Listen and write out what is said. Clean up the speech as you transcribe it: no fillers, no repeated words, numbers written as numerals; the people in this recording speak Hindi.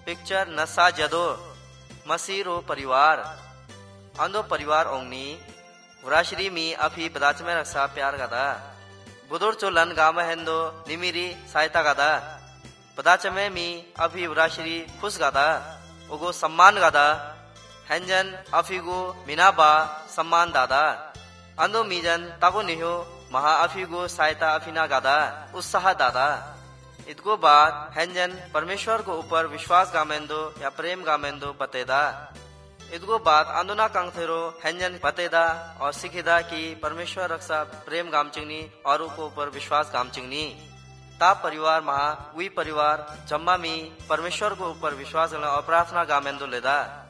पिक्चर नसा जदो मसीरो परिवार अंदो परिवार ओंगनी वराश्री मी अफी बदाच में रक्षा प्यार गदा बुदुर चोलन गामा हेंदो निमिरी सहायता गदा बदाच में मी अफी वराश्री खुश गदा उगो सम्मान गदा हेंजन अफीगो मिनाबा सम्मान दादा अंदो मीजन तागो निहो महा अफीगो सहायता अफीना गदा उत्साह दादा इतको बाद हेंजन परमेश्वर को ऊपर विश्वास गामेंदो या प्रेम गामेंदो बतेदा इतको बाद अंदोना कंथेरो हेंजन बतेदा और सिखेदा कि परमेश्वर रक्षा प्रेम गामचिंगनी और को ऊपर विश्वास गामचिंगनी ता परिवार महा वी परिवार जम्मा मी परमेश्वर को ऊपर विश्वास और प्रार्थना गामेंदो लेदा